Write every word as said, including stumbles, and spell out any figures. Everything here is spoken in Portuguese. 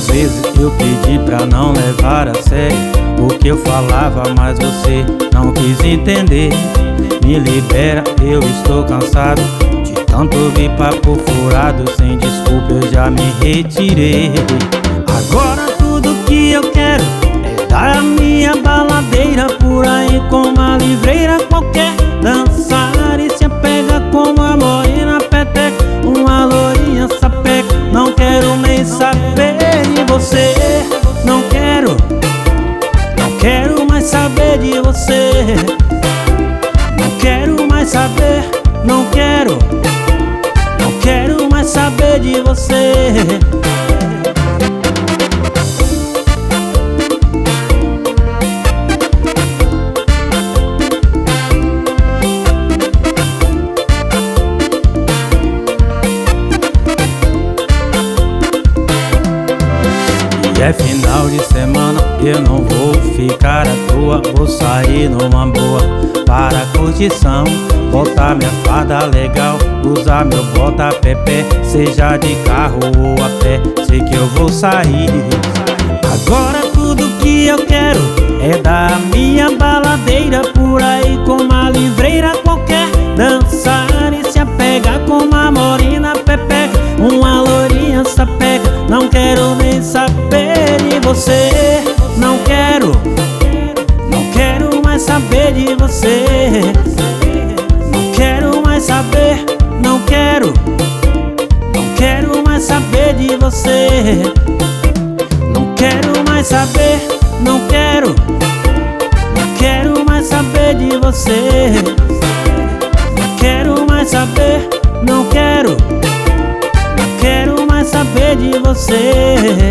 vezes eu pedi pra não levar a sério o que eu falava, mas você não quis entender. Me libera, eu estou cansado de tanto ouvir papo furado. Sem desculpa eu já me retirei. Agora tudo que eu quero é dar a minha baladeira por aí com uma livreira qualquer, dançar e se apega com uma morena peteca, uma lourinha sapeca. Não quero nem saber de você, não quero, não quero mais saber de você. Não quero mais saber, não quero, não quero mais saber de você. E é final de semana, eu não vou ficar à toa. Vou sair numa boa para curtição, botar minha farda legal, usar meu bota-pé-pé, seja de carro ou a pé, sei que eu vou sair. Agora tudo que eu quero é dar a minha baladeira por aí com uma livreira qualquer, dançar e se apegar com uma morena pepeca, uma lourinha sapeca. Não quero nem saber de você, não quero, não quero mais saber de você. Não quero mais saber, não quero, não quero mais saber de você. Não quero mais saber, não quero, não quero mais saber de você. Não quero mais saber, não quero, não quero mais saber de você.